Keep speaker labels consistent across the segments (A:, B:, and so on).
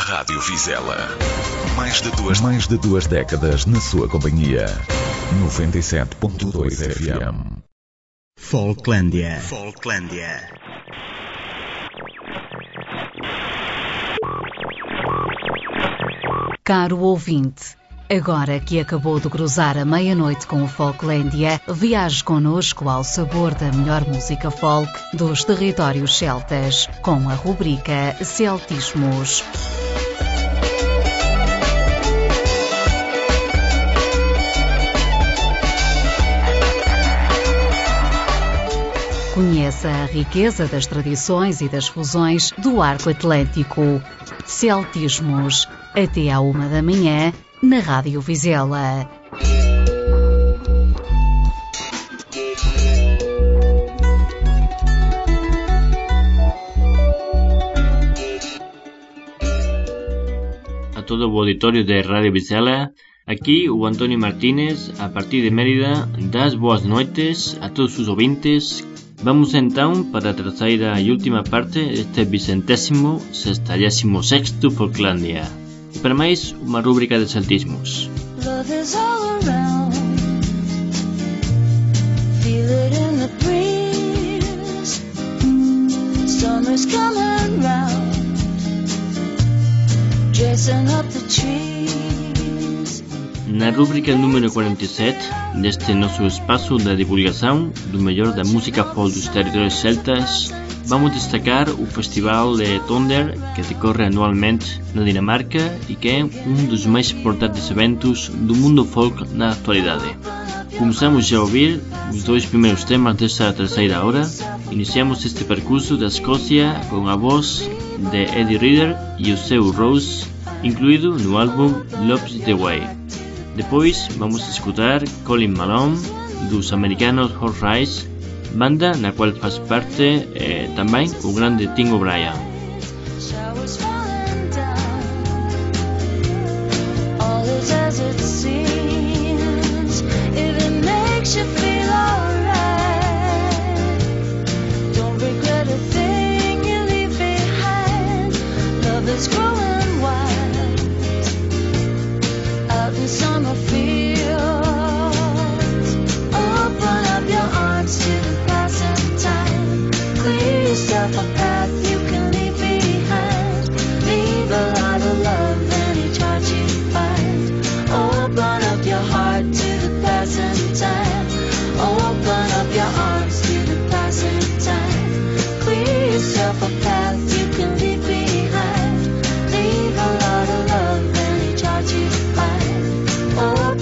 A: Rádio Vizela. Mais de duas décadas na sua companhia. 97.2 FM.
B: Folklândia.
C: Caro ouvinte, agora que acabou de cruzar a meia-noite com o Folklândia, viaje connosco ao sabor da melhor música folk dos territórios celtas, com a rubrica Celtismos. Conheça a riqueza das tradições e das fusões do Arco Atlântico. Celtismos, até à 1h, na Rádio Vizela.
D: A todo o auditório da Rádio Vizela, aquí o Antonio Martínez, a partir de Mérida, das boas noites a todos os ouvintes. Vamos então para a terceira e última parte deste 26º Folklândia. E para máis, unha rúbrica de celtismos.
E: Love is all around. Feel it in the breeze. Summer's coming round. Dressing up the trees.
D: Na rúbrica número 47 deste noso espaço de divulgação do mellor da música folk dos territórios celtas, vamos destacar o Festival de Thunder, que decorre anualmente na Dinamarca e que é um dos mais importantes eventos do mundo folk na atualidade. Começamos já a ouvir os dois primeiros temas desta terceira hora. Iniciamos este percurso da Escócia com a voz de Eddie Reader e o seu Rose, incluído no álbum Love's the Way. Depois vamos escutar Colin Malone dos americanos Horse Rise, banda na qual faz parte também o grande Tim O'Brien.
E: Showers falling down. All is as it seems. If it makes you feel alright, don't regret a thing you leave behind. Love is growing wild out in summer fields. Open up your arms to the passing time. Clear yourself a path you can leave behind. Leave a lot of love in each heart you find. Open up your heart to the passing time. Open up your arms to the passing time. Clear yourself a path you can leave behind. Leave a lot of love in each heart you find.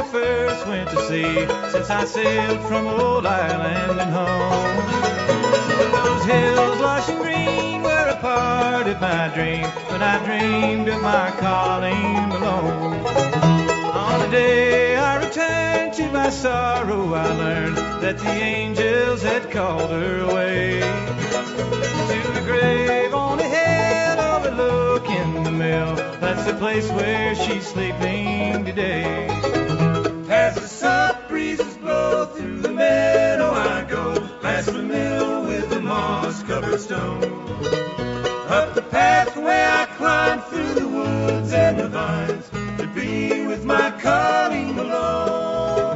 F: I first went to sea, since I sailed from old Ireland and home. Those hills lush and green were a part of my dream, when I dreamed of my calling alone. On the day I returned to my sorrow, I learned that the angels had called her away to the grave on a hill overlooking the mill. That's the place where she's sleeping today. As the soft breezes blow through the meadow, I go past the mill with the moss-covered stone. Up the pathway I climb through the woods and the vines to be with my calling alone.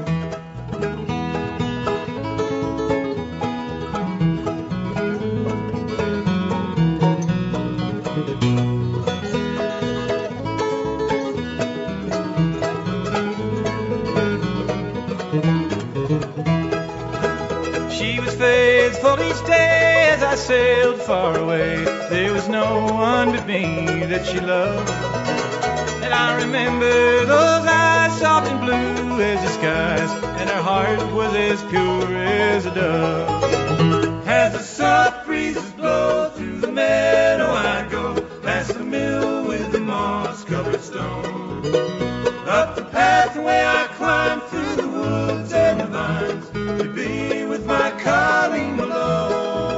F: She was faithful each day as I sailed far away. There was no one but me that she loved. And I remember those eyes soft and blue as the skies, and her heart was as pure as a dove. As the soft breezes blow through the meadow, I go past the mill with the moss-covered stone. Up the pathway I climb through the woods and the vines to be with my calling alone.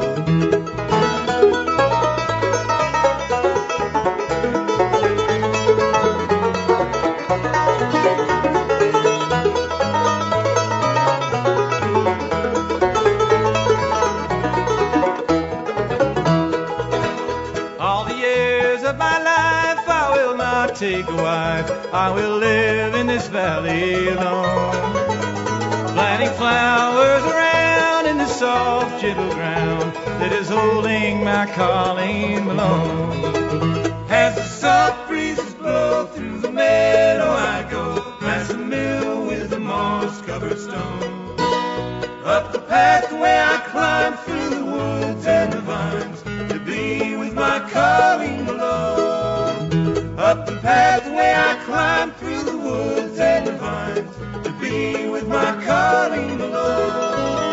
F: All the years of my life I will not take a wife. I will live in this valley alone, planting flowers around in the soft, gentle ground that is holding my calling alone. As the soft breezes blow through the meadow, I go past the mill with the moss-covered stone. Up the pathway I climb through the woods and the vines to be with my calling alone. Up the pathway I climb through the woods and the vines to be with my calling alone.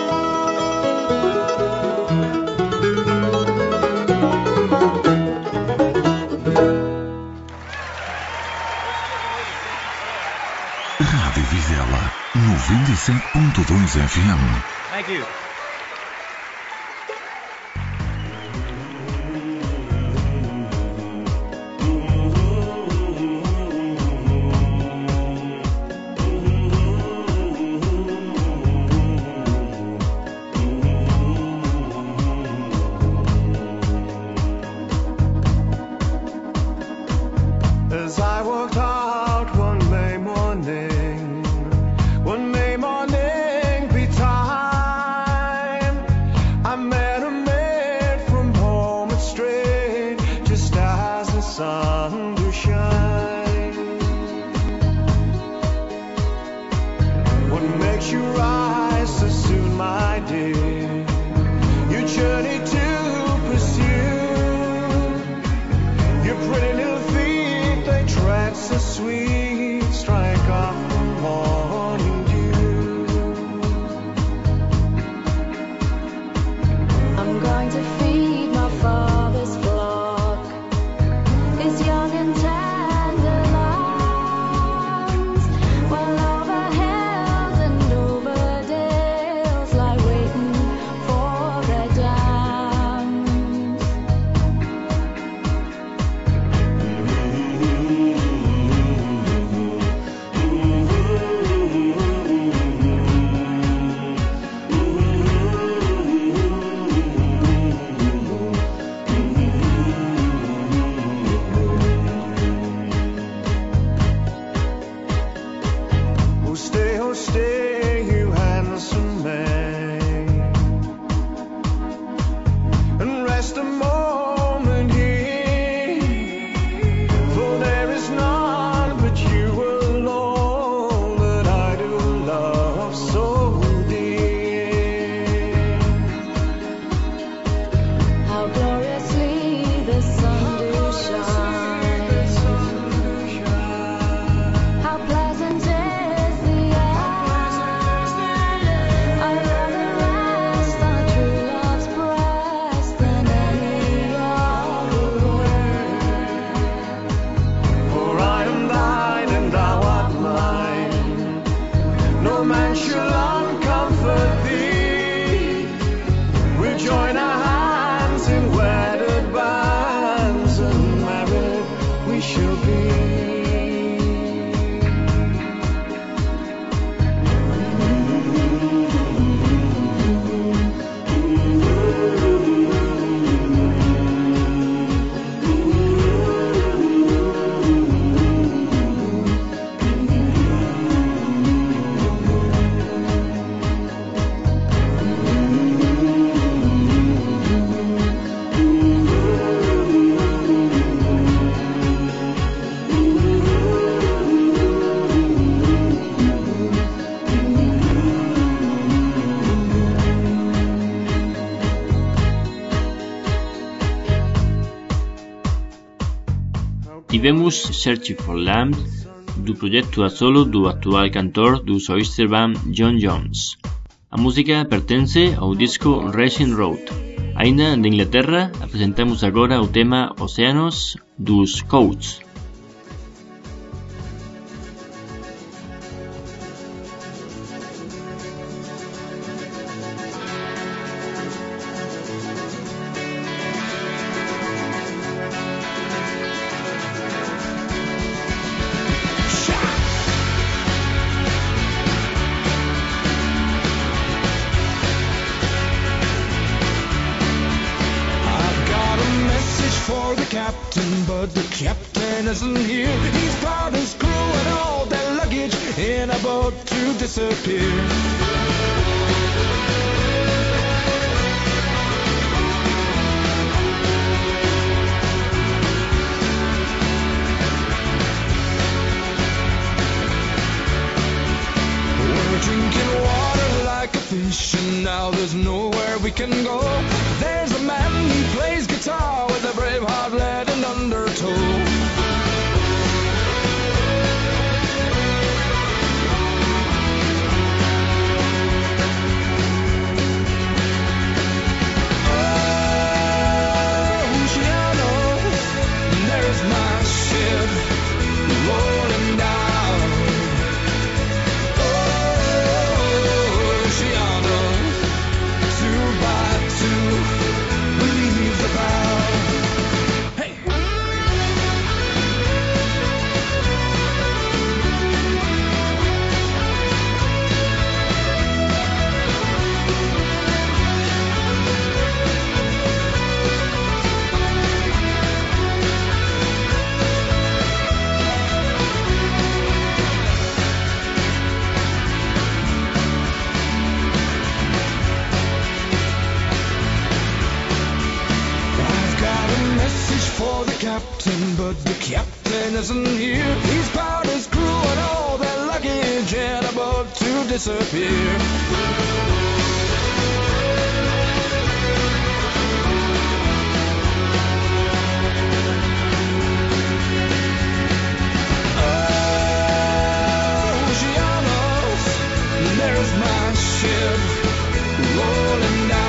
A: Rádio Vizela 97.2 FM.
F: Thank you.
G: As I walked out one May morning betime, I met a man from home and straight, just as the sun do shine. What makes you rise so soon, my dear? Your journey to pursue. Your pretty little feet, they tread so sweet, strike off the morning dew.
E: I'm going to feed my father's flock, his young and tender lambs, while over hills and over dales lie waiting
G: no man shall uncomfort thee. We'll join our hands in wedded bands, and married we shall be.
D: Tivemos Searching for Land, do proxecto a solo do actual cantor do Oyster Band John Jones. A música pertence ao disco Racing Road. Aínda de Inglaterra, apresentamos agora o tema Oceanos dos Coats.
G: But the captain isn't here. He's got his crew and all their luggage in a boat to disappear. We're drinking water like a fish, and now there's nowhere we can go. There's a man who plays guitar with a brave heart lead and undertow. But the captain isn't here. He's got his crew and all their luggage in a boat to disappear. Oceanos, there's my ship rolling down.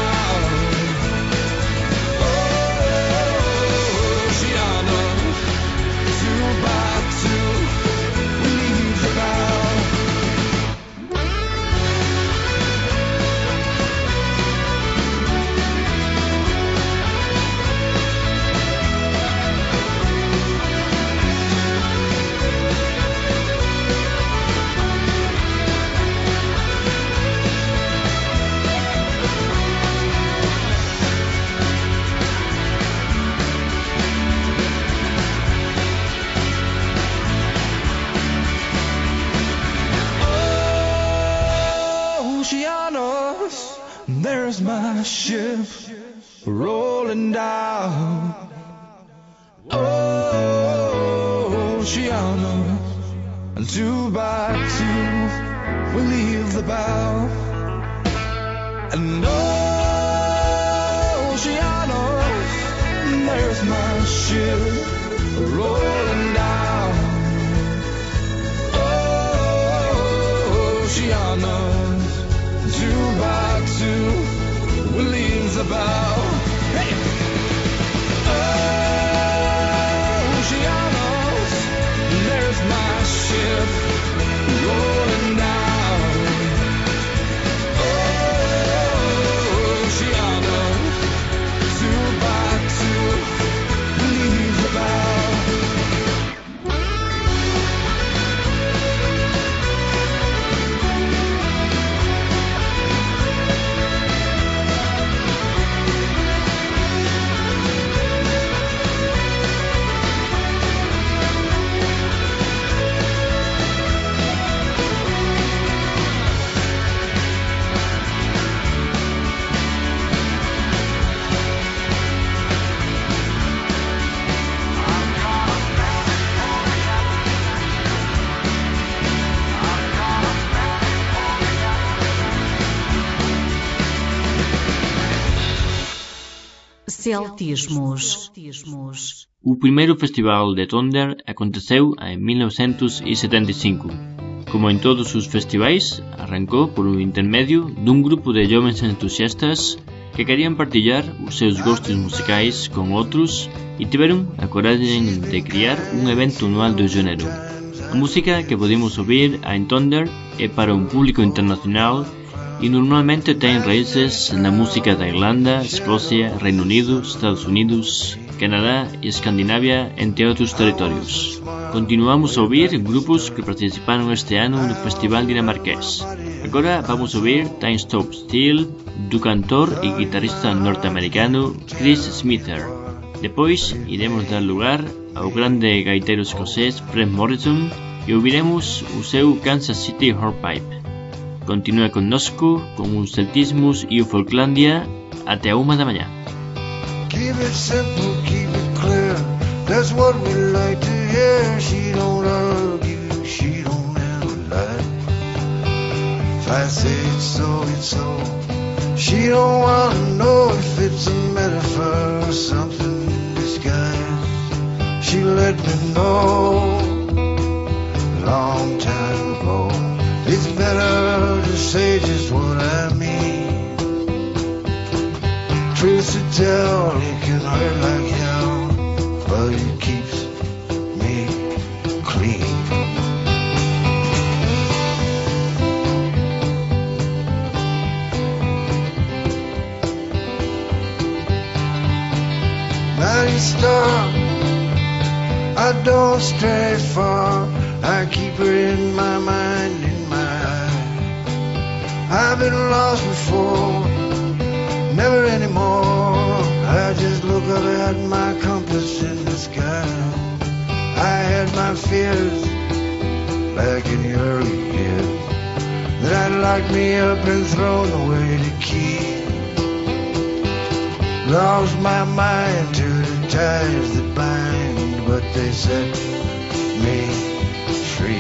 G: There's my ship rolling down. Oceanos, and 2 by 2 we'll leave the bow. And Oceanos, there's my ship rolling down. Oceanos, 2 by 2 we'll leave the bow. Hey! Oceanos, there's my ship rolling down.
C: Celtismos.
D: O primeiro festival de Thunder aconteceu em 1975. Como em todos os festivais, arrancou por um intermédio dum grupo de jovens entusiastas que queriam partilhar os seus gostos musicais com outros e tiveram a coragem de criar um evento anual do gênero. A música que podemos ouvir em Thunder é para um público internacional e normalmente tem raízes na música da Irlanda, Escócia, Reino Unido, Estados Unidos, Canadá e Escandinávia, entre outros territórios. Continuamos a ouvir grupos que participaram este ano no festival dinamarquês. Agora vamos ouvir Time Stop Still, do cantor e guitarrista norte-americano Chris Smither. Depois iremos dar lugar ao grande gaiteiro escocês Fred Morrison e ouviremos o seu Kansas City Hornpipe. Continua conosco com os Celtismos e o Folklândia até 1 da manhã.
G: Keep it simple, keep it clear. That's what we like to hear. She don't argue, she don't ever lie. If I say it's so, it's so. She don't wanna know if it's a metaphor or something disguised. She let me know a long time ago. It's better to say just what I mean. Truth to tell, it can hurt like hell, but it keeps me clean. Night star, I don't stray far. I keep her in my mind, in my eye. I've been lost before, never anymore. I just look up at my compass in the sky. I had my fears back in the early years, that I'd locked me up and thrown away the key. Lost my mind to the ties that bind, but they set me free.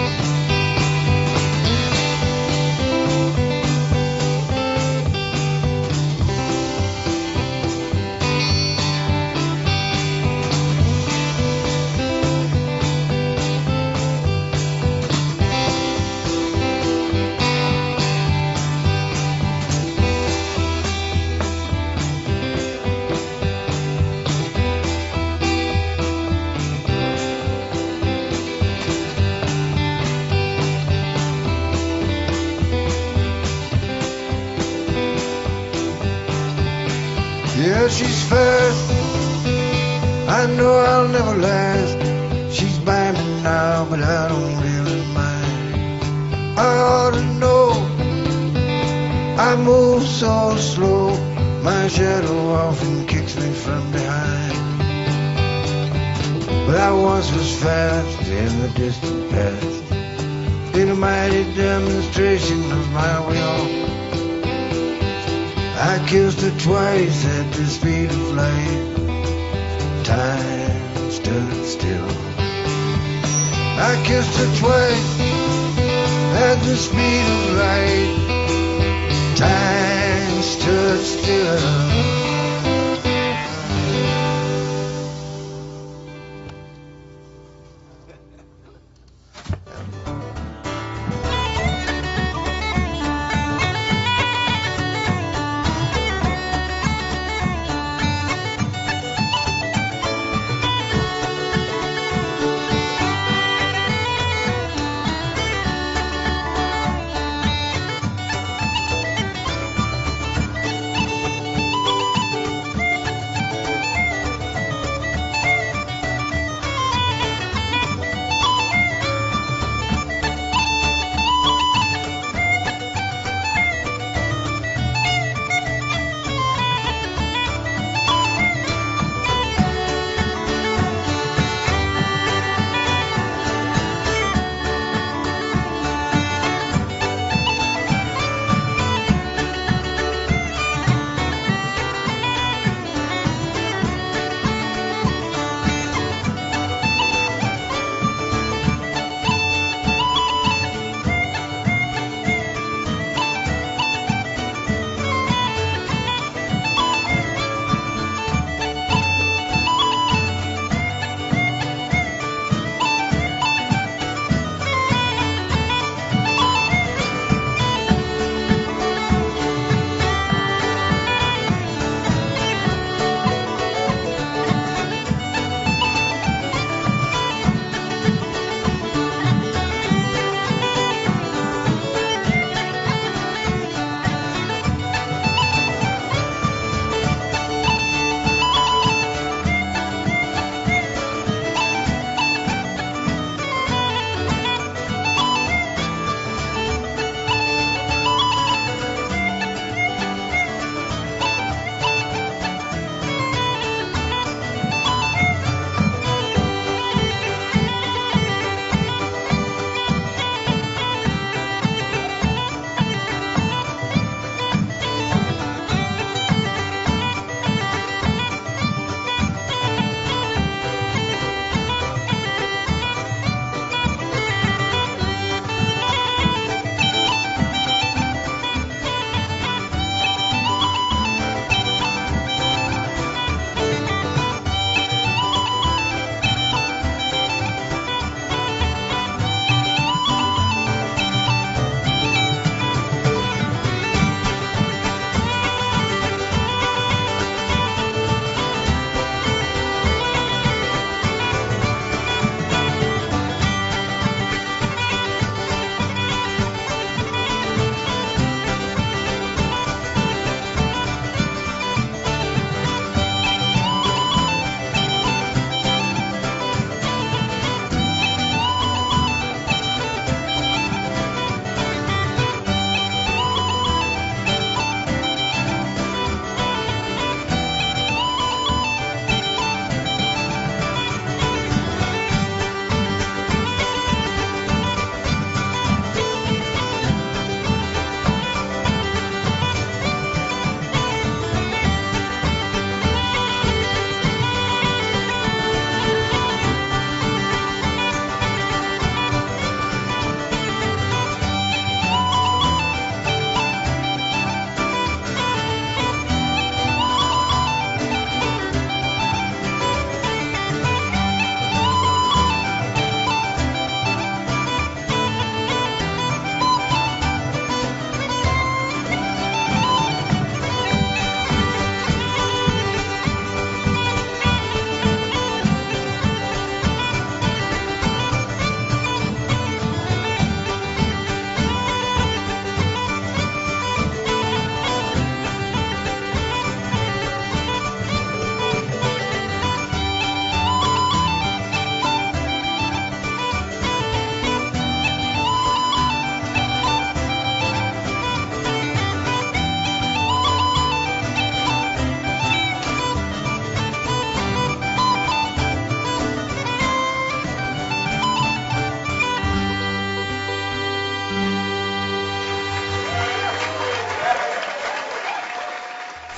G: Yeah, she's fast, I know I'll never last. She's by me now, but I don't really mind. I ought to know, I move so slow. My shadow often kicks me from behind. But I once was fast in the distant past, in a mighty demonstration of my will. I kissed her twice at the speed of light. Time stood still. I kissed her twice at the speed of light. Time stood still.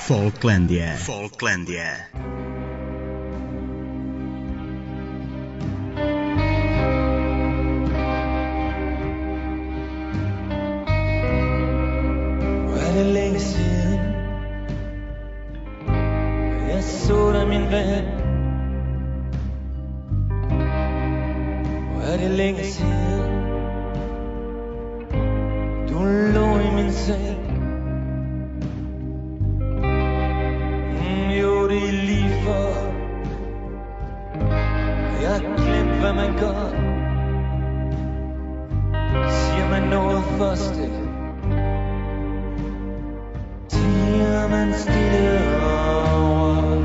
B: Folklandia. Folklandia.
H: Det er længe siden jeg så dig, min ven. Hvor er det længe siden du lå i min seng. Jo, det er lige for jeg har glemt, hvad man gør. Siger man noget første, siger man stille over.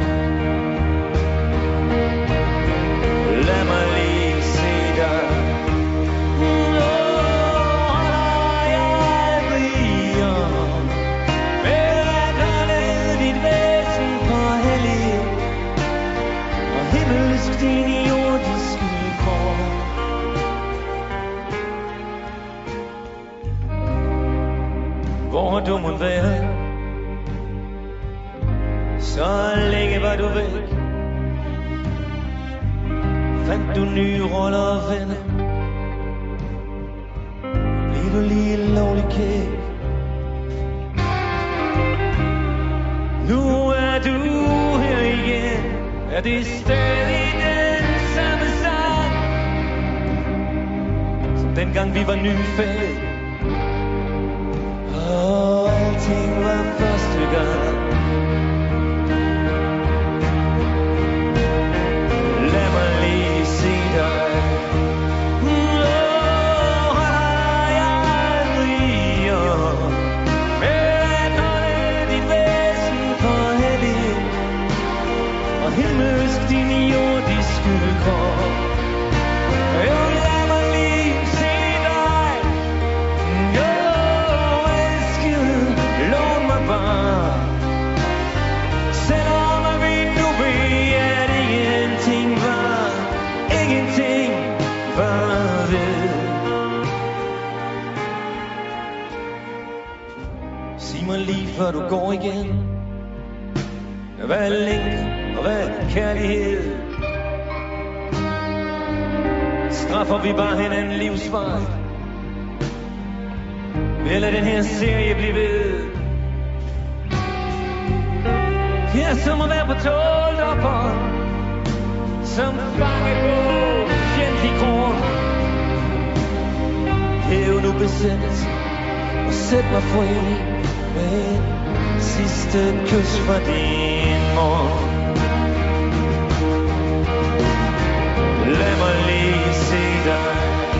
H: Lad mig lige se dig. Holder jeg aldrig om. Værderne dit væsen på hellig, og himmelsk din jordiske form. Hvor du må være, så længe var du væk. Fandt du nye roller og venner, blev du lige lovlig kæk. Nu er du her igen, er det stadig den samme sang, som dengang vi var nyfødt. Og alting var første gang. Lad mig lige se dig. Holder jeg aldrig om. Men holde dit væsen for hellig, og himmelsk din jordiske krop. Jo, lad mig lige se dig. Jo, elskede, lån mig bare. Selvom vi nu ved, at ingenting var ved. Sig mig lige før du går igen, hvad er længe og hvad er kærlighed? Straffer vi bare hinanden livsvej, eller den her serie blive ved? Ja, som at være på tålt ophold, som fanget på fjendtlig grund. Hæv nu besættelsen og sæt mig fri med et sidste kys fra din mund. Lad mig lige se dig.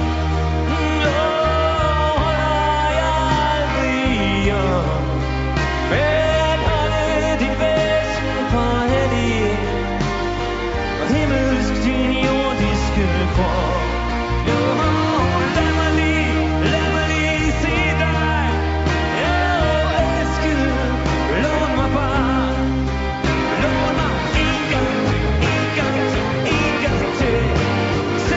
H: Holder jeg aldrig om. Men holde dit væsen for hellig, og himmelsk din jordiske krop. Jo, lad mig lige se dig. Jo, elskede, lån mig bare. Lån mig en gang til.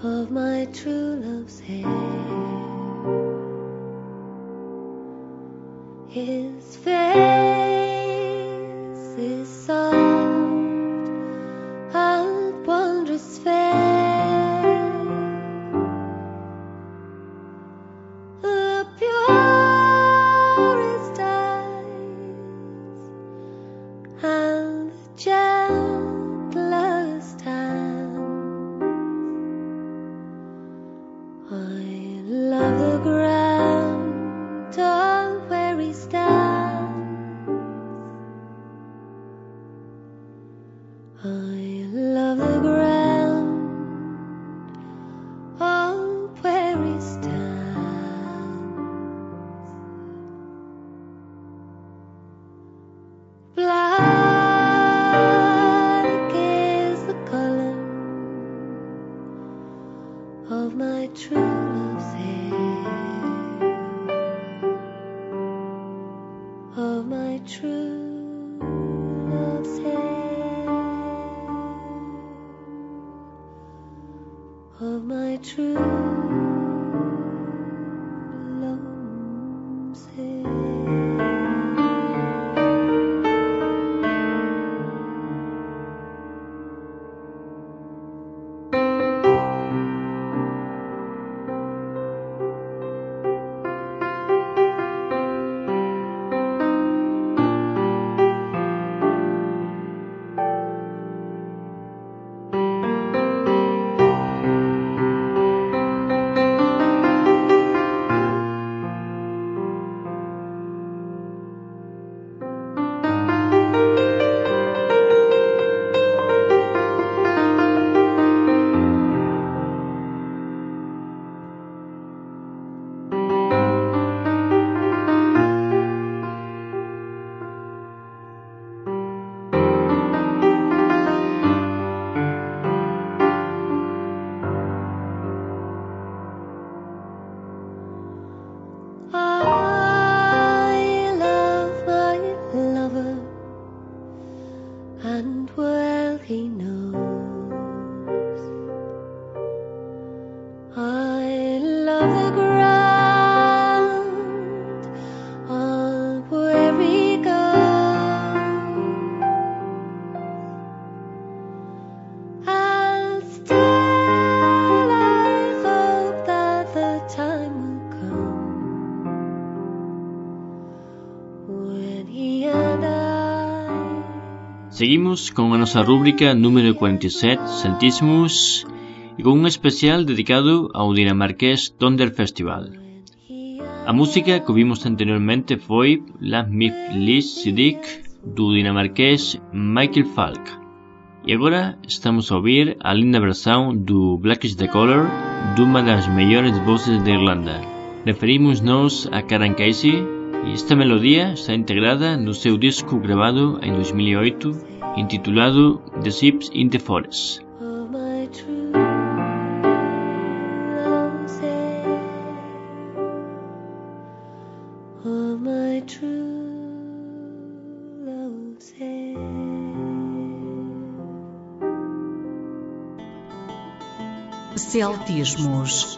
E: of my true love's hair. His face is soft and wondrous fair. The purest eyes and the gentlest hands. I love the ground on where he stands. I love the ground on where he stands. Black is the color of my true love's hair, of my true love's hair, of my true love's hair. I love my lover, and well he knows. I love the ground on where he goes, and still I hope that the time will come when he and I.
D: Seguimos con a nosa rúbrica número 47, Santísimos, e con un especial dedicado ao dinamarqués Thunder Festival. A música que vimos anteriormente foi La Lis Sidik do dinamarqués Michael Falk. E agora estamos a ouvir a linda versão do Black is the Color dunha das mellores voces de Irlanda. Referimos-nos a Karen Casey e esta melodía está integrada no seu disco gravado em 2008 intitulado The Ships in the Forest.
E: Of my true love's hair, of my true love's hair.
C: Celtismos.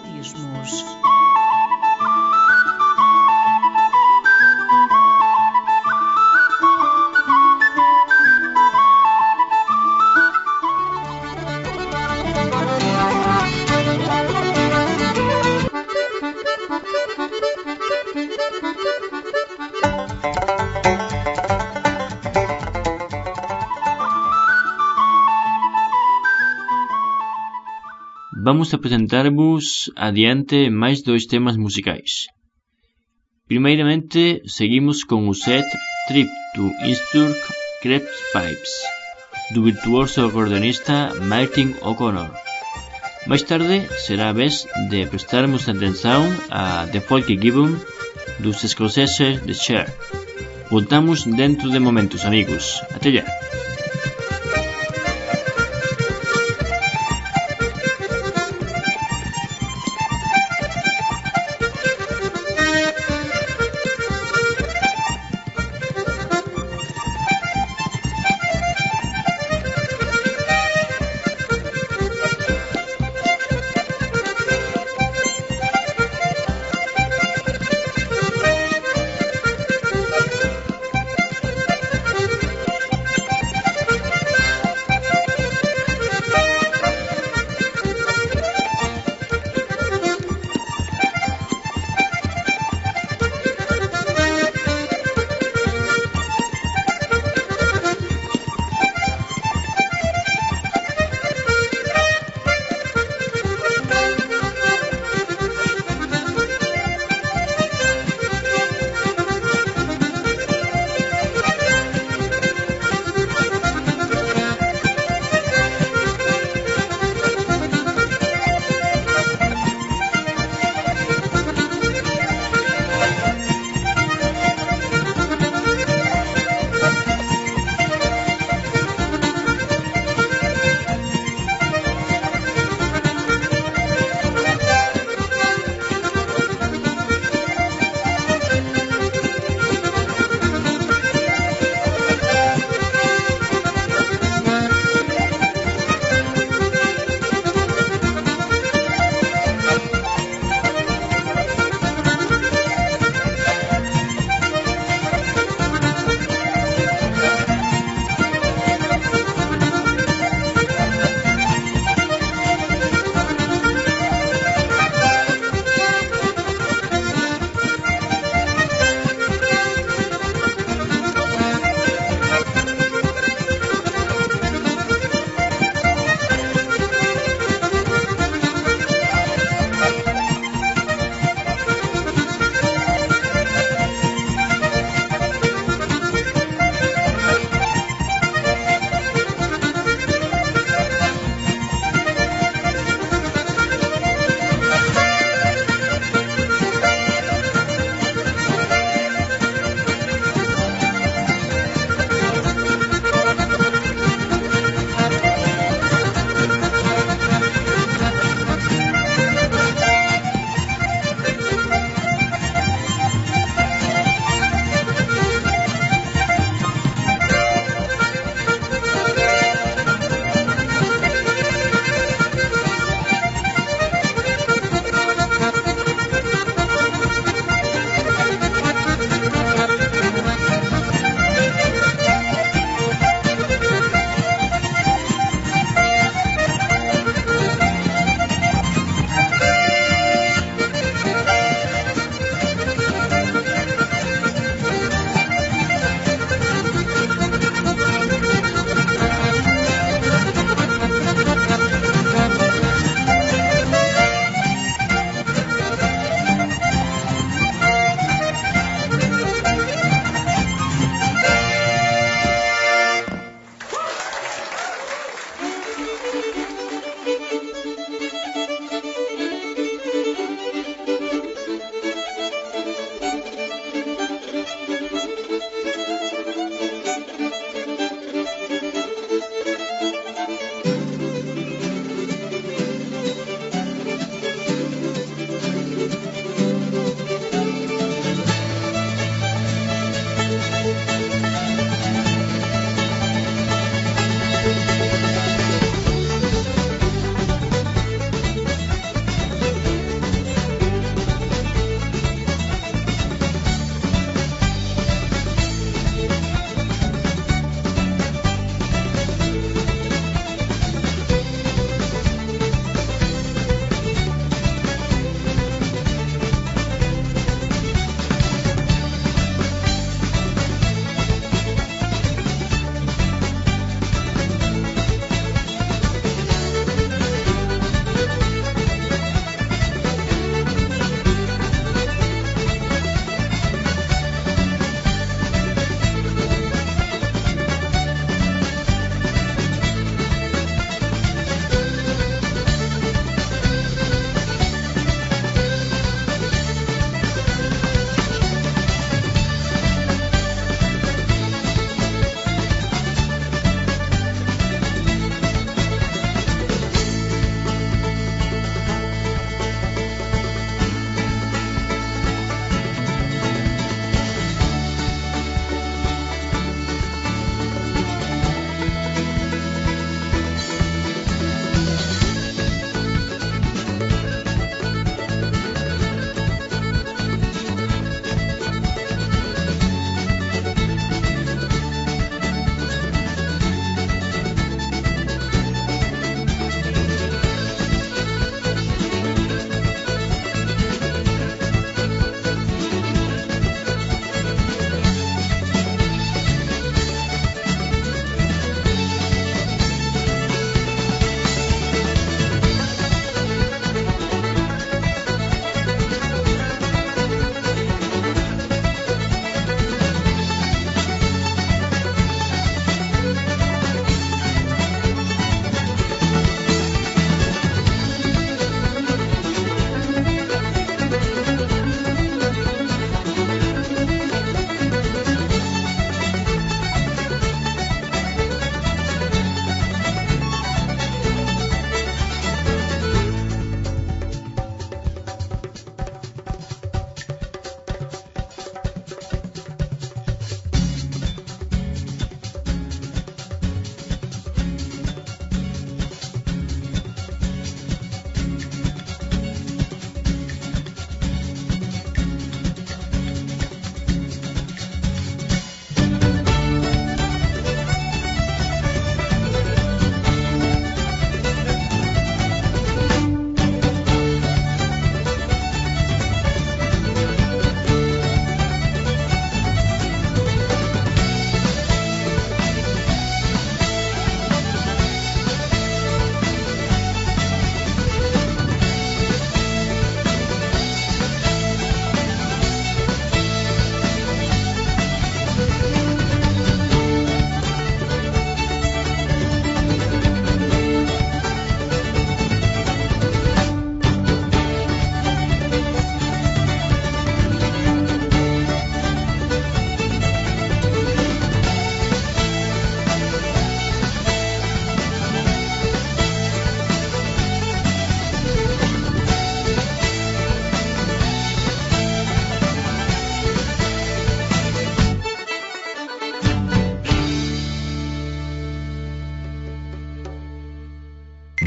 D: Vamos apresentar-vos adiante máis dois temas musicais. Primeiramente, seguimos con o set Trip to Innsbruck Krebs Pipes, do virtuoso acordeonista Martin O'Connor. Máis tarde, será a vez de prestarmos atención a The Folky Gibbon dos escoceses de Cher. Voltamos dentro de momentos, amigos. Até já!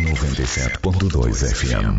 A: 97.2 FM.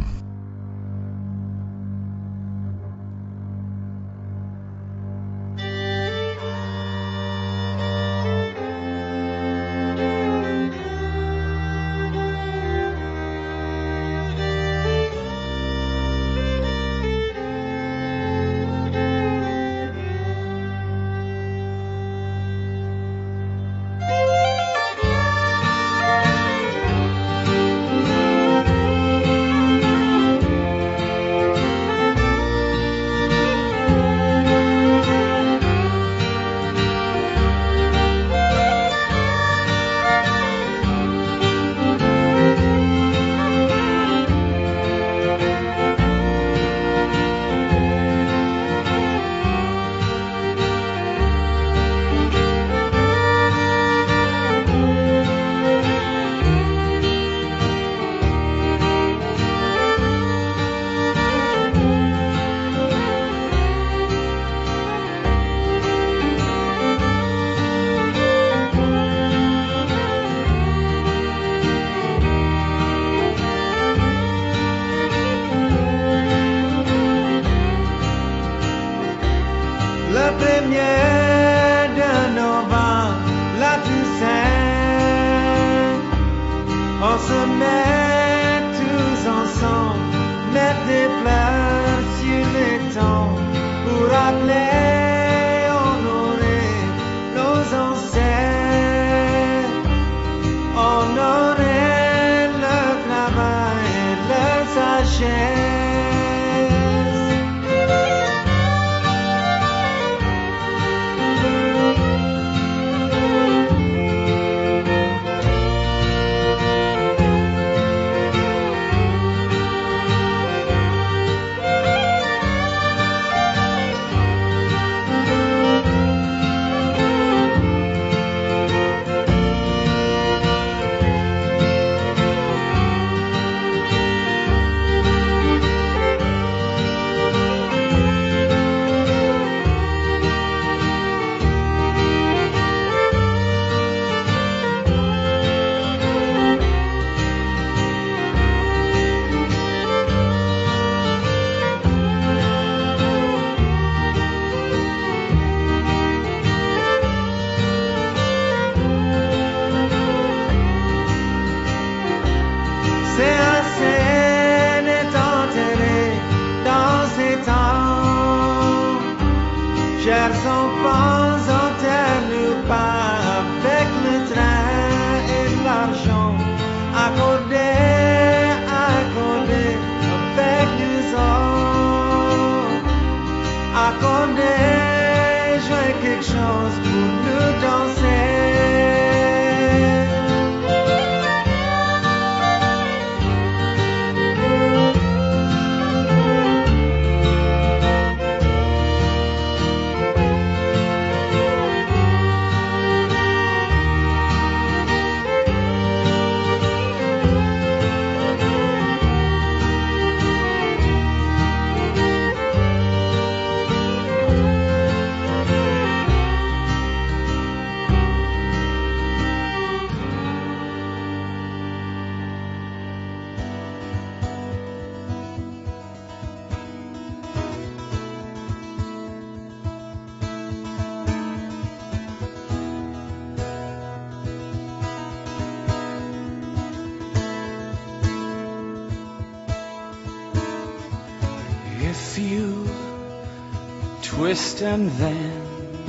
I: Twist and then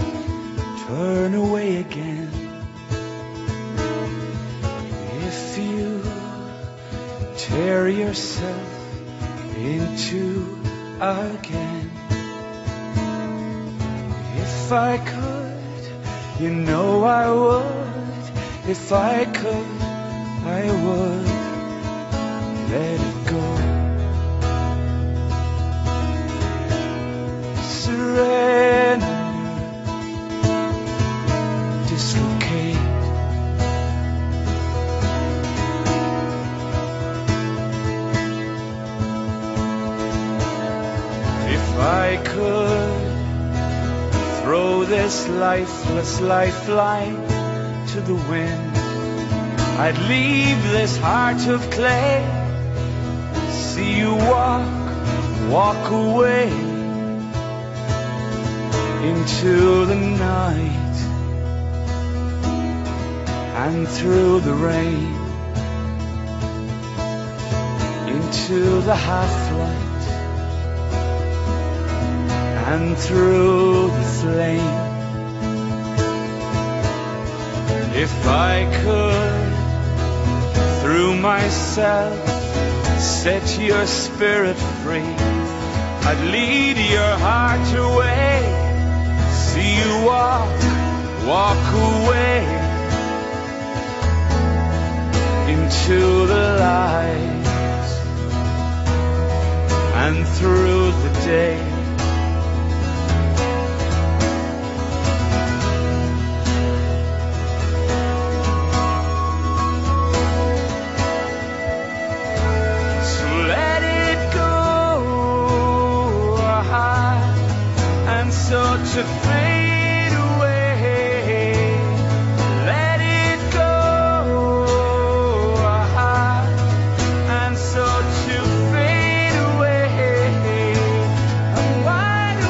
I: turn away again. If you tear yourself into again. If I could, you know I would. If I could, I would let it go. Surrender, dislocate. If I could throw this lifeless lifeline to the wind, I'd leave this heart of clay, see you walk away into the night and through the rain, into the half-light and through the flame. If I could, through myself, set your spirit free, I'd lead your heart away, see you walk away into the light and through the day. To fade away, let it go, and so to fade away, I'm wide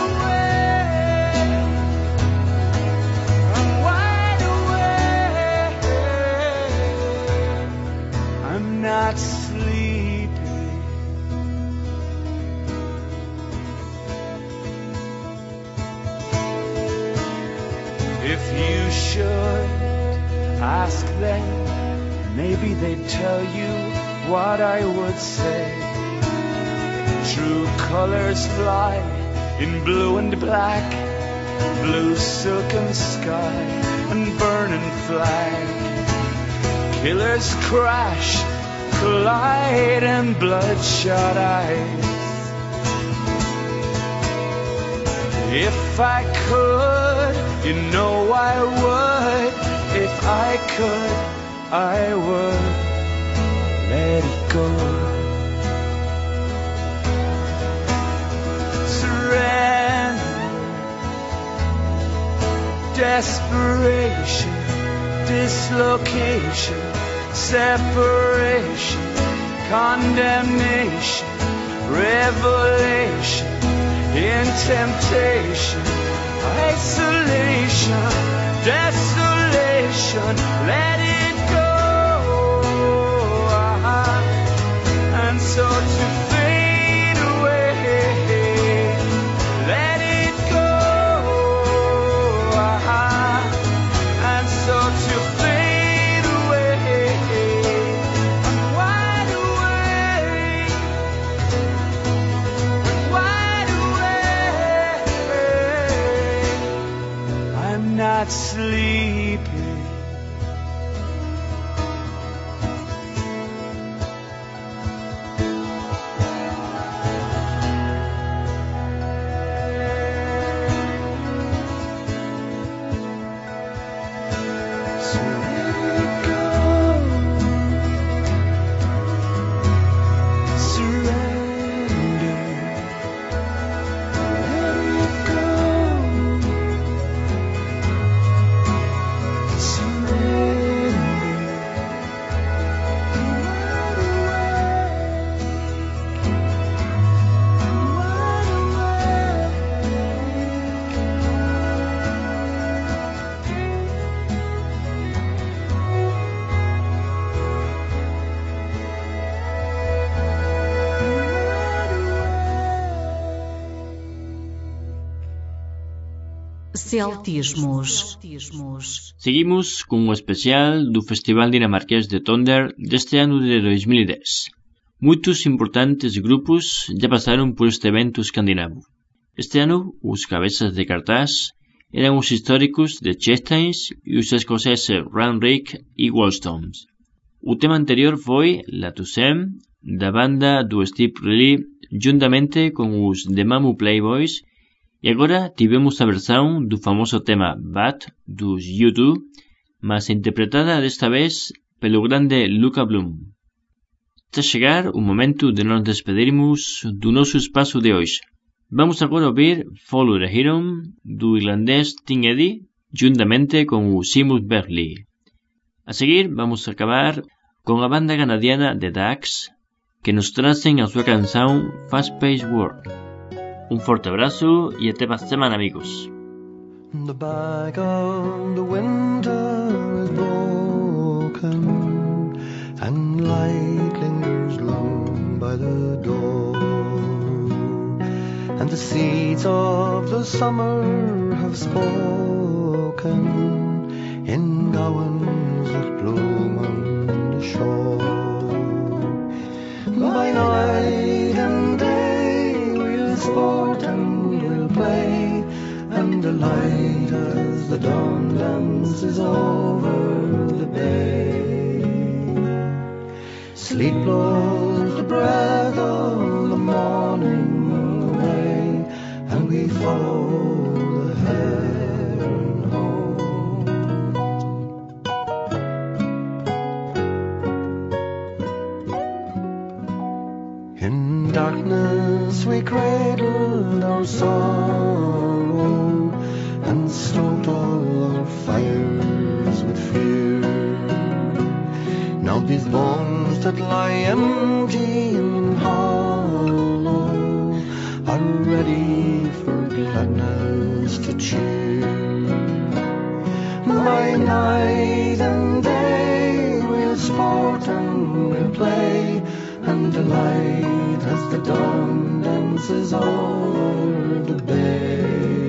I: awake, I'm not sleeping. If you should ask them, maybe they'd tell you what I would say. True colors fly in blue and black, blue silken sky and burning flag. Killers crash, collide and bloodshot eyes. If I could, you know I would. If I could, I would let it go. Surrender, desperation, dislocation, separation, condemnation, revelation, in temptation, isolation, desolation, let it go, and so to fade away, let it go, and so to fade away, I'm wide awake, I'm not sleeping. So let it go. Surrender. Let it go.
C: Celtismos.
D: Seguimos con o especial do Festival Dinamarqués de Thunder deste ano de 2010. Muitos importantes grupos já pasaron por este evento escandinavo. Este ano, os cabezas de cartaz eran os históricos de Chestains e os escoceses Runrig e Wallstones. O tema anterior foi La Toussaint, da banda do Steve Riley, juntamente con os The Mamu Playboys, e agora tivemos a versão do famoso tema Bad dos U2, mas interpretada desta vez pelo grande Luka Bloom. Está a chegar o momento de nos despedirmos do noso espaço de hoje. Vamos agora ouvir Follow the Hero do irlandés Tim Eddy, juntamente con o Seamus Berley. A seguir vamos a acabar con a banda canadiana The Ducks, que nos tracen a súa canción Fast Paced World. Un forte abrazo e até a semana, amigos.
H: The back of the winter is broken, and light lingers low by the door, and the seeds of the summer have spoken in gowans that bloom on the shore. By night and day we'll sport and we'll play, and delight as the dawn dances over the bay. Sleep blows the breath of the morning away, and we follow the heron home. In darkness we cradled our sorrow, and stoked all our fires with fear. Now these bones that lie empty and hollow are ready for gladness to cheer. By night and day we'll sport and we'll play, and delight as the dawn dances over the bay.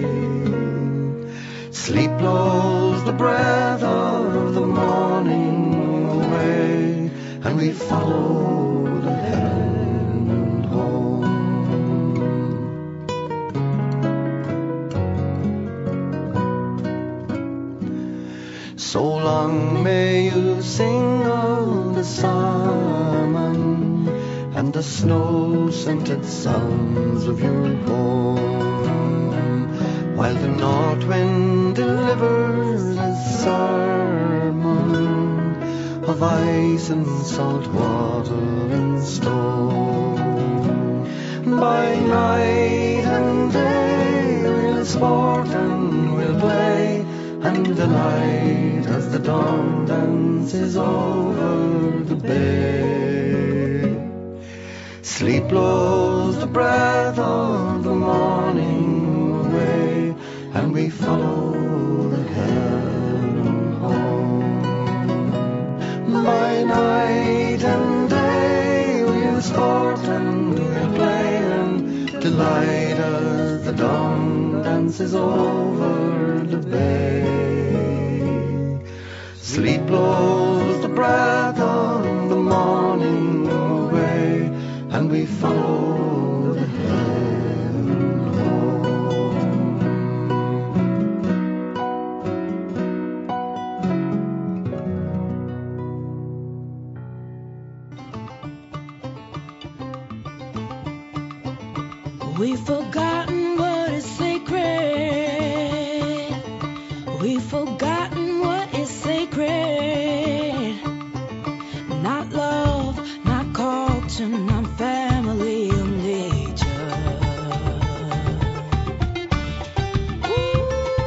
H: Sleep blows the breath of the morning away, and we follow the heron home. So long may you sing of the salmon and the snow-scented sounds of your home, while the north wind delivers a sermon of ice and salt water and stone. By night and day we'll sport and we'll play, and delight as the dawn dances over the bay. Sleep blows the breath of the morning away, and we follow the heron home. By night and day we'll sport and we'll play, and delight as the dawn dances over the bay. Sleep blows the breath of the morning away, and we follow the heron home.
E: We've forgotten what is sacred. We've forgotten what is sacred. Not love, not culture, not family or nature. Ooh.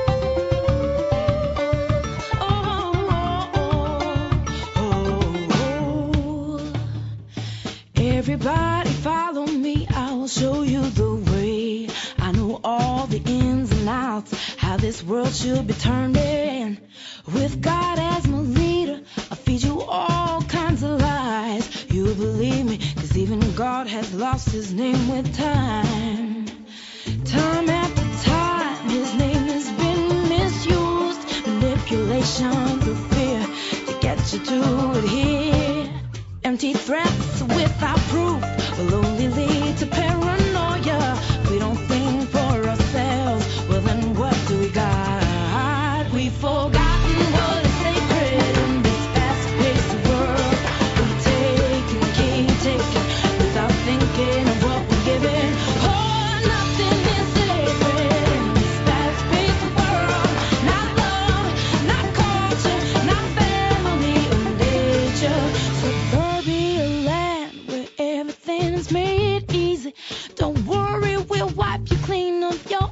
E: Oh. Everybody follow me, I will show you the way. I know all the ins and outs, how this world should be turned in. With God as my leader, I feed you all kinds of lies. You believe me, cause even God has lost his name with time. Time after time, his name has been misused. Manipulation through fear to get you to adhere. Empty threats without proof will only lead to paranoia. We don't think for ourselves, well then what do we got? We've forgotten what is sacred in this fast-paced world. We take and keep taking without thinking of what we're giving. Oh, nothing is sacred in this fast-paced world. Not love, not culture, not family or nature. Suburbia land where everything is made easy. Don't worry, we'll wipe you clean of your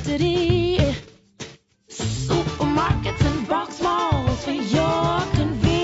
E: identity. Supermarkets and box malls for your convenience.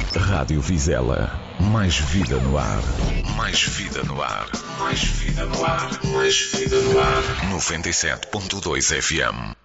A: Rádio Vizela. Mais vida no ar. Mais vida no ar. Mais vida no ar. Mais vida no ar. 97.2 FM.